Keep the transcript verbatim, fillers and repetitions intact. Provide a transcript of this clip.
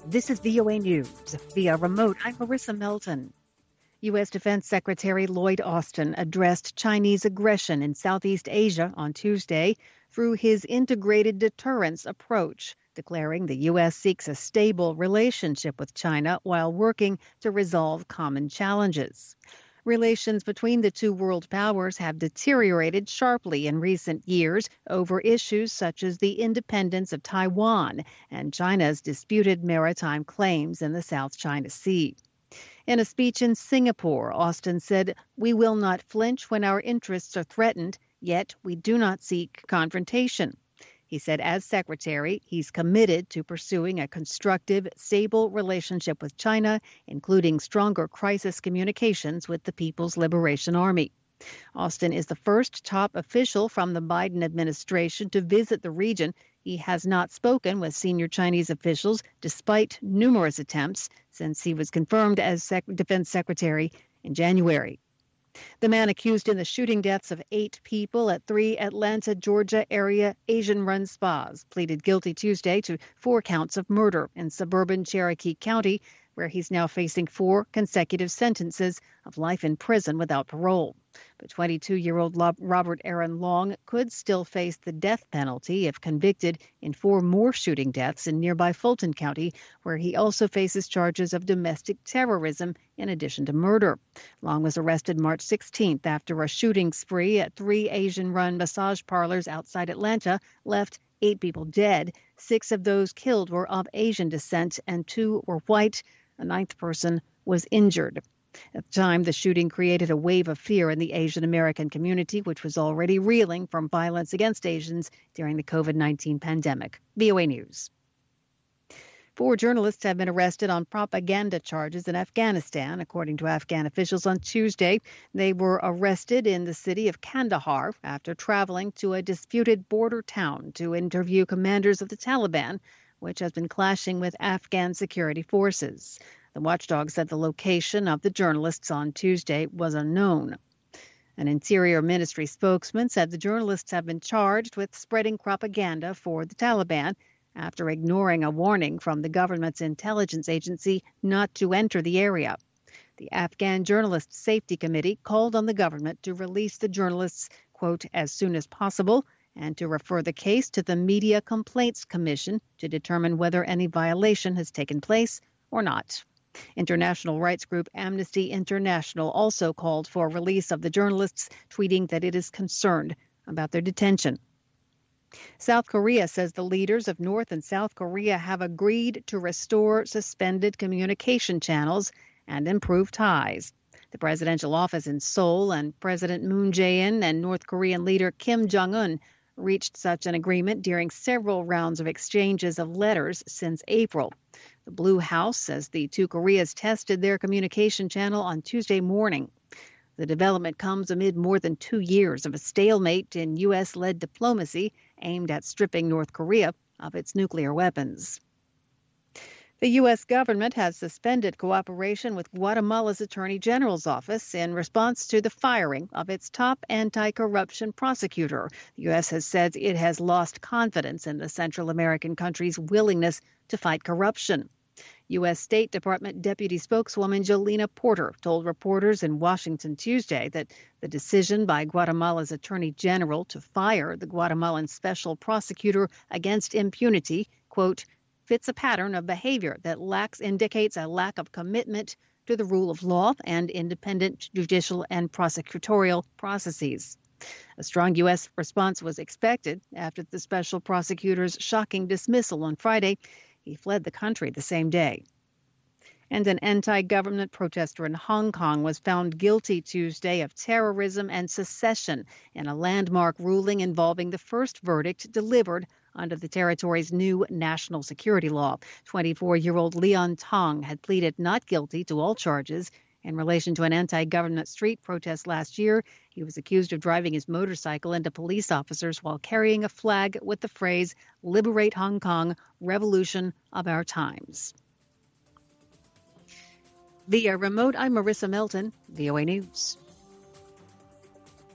This is V O A News. Via remote, I'm Marissa Melton. U S. Defense Secretary Lloyd Austin addressed Chinese aggression in Southeast Asia on Tuesday through his integrated deterrence approach, declaring the U S seeks a stable relationship with China while working to resolve common challenges. Relations between the two world powers have deteriorated sharply in recent years over issues such as the independence of Taiwan and China's disputed maritime claims in the South China Sea. In a speech in Singapore, Austin said, "We will not flinch when our interests are threatened, yet we do not seek confrontation." He said as secretary, he's committed to pursuing a constructive, stable relationship with China, including stronger crisis communications with the People's Liberation Army. Austin is the first top official from the Biden administration to visit the region. He has not spoken with senior Chinese officials, despite numerous attempts, since he was confirmed as Sec- Defense Secretary in January. The man accused in the shooting deaths of eight people at three Atlanta, Georgia area Asian-run spas pleaded guilty Tuesday to four counts of murder in suburban Cherokee County, where he's now facing four consecutive sentences of life in prison without parole. But twenty-two-year-old Robert Aaron Long could still face the death penalty if convicted in four more shooting deaths in nearby Fulton County, where he also faces charges of domestic terrorism in addition to murder. Long was arrested March sixteenth after a shooting spree at three Asian-run massage parlors outside Atlanta left eight people dead. Six of those killed were of Asian descent and two were white. A ninth person was injured. At the time, the shooting created a wave of fear in the Asian American community, which was already reeling from violence against Asians during the COVID nineteen pandemic. V O A News. Four journalists have been arrested on propaganda charges in Afghanistan, according to Afghan officials on Tuesday. They were arrested in the city of Kandahar after traveling to a disputed border town to interview commanders of the Taliban, which has been clashing with Afghan security forces. The watchdog said the location of the journalists on Tuesday was unknown. An Interior Ministry spokesman said the journalists have been charged with spreading propaganda for the Taliban after ignoring a warning from the government's intelligence agency not to enter the area. The Afghan Journalist Safety Committee called on the government to release the journalists, quote, as soon as possible, and to refer the case to the Media Complaints Commission to determine whether any violation has taken place or not. International rights group Amnesty International also called for release of the journalists, tweeting that it is concerned about their detention. South Korea says the leaders of North and South Korea have agreed to restore suspended communication channels and improve ties. The presidential office in Seoul and President Moon Jae-in and North Korean leader Kim Jong-un reached such an agreement during several rounds of exchanges of letters since April. The Blue House says the two Koreas tested their communication channel on Tuesday morning. The development comes amid more than two years of a stalemate in U S-led diplomacy aimed at stripping North Korea of its nuclear weapons. The U S government has suspended cooperation with Guatemala's Attorney General's office in response to the firing of its top anti-corruption prosecutor. The U S has said it has lost confidence in the Central American country's willingness to fight corruption. U S. State Department Deputy Spokeswoman Jolena Porter told reporters in Washington Tuesday that the decision by Guatemala's Attorney General to fire the Guatemalan special prosecutor against impunity, quote, fits a pattern of behavior that lacks indicates a lack of commitment to the rule of law and independent judicial and prosecutorial processes. A strong U S response was expected after the special prosecutor's shocking dismissal on Friday. He fled the country the same day. And an anti-government protester in Hong Kong was found guilty Tuesday of terrorism and secession in a landmark ruling involving the first verdict delivered under the territory's new national security law. twenty-four-year-old Leon Tong had pleaded not guilty to all charges in relation to an anti-government street protest last year. He was accused of driving his motorcycle into police officers while carrying a flag with the phrase, "Liberate Hong Kong, Revolution of Our Times." Via remote, I'm Marissa Melton, V O A News.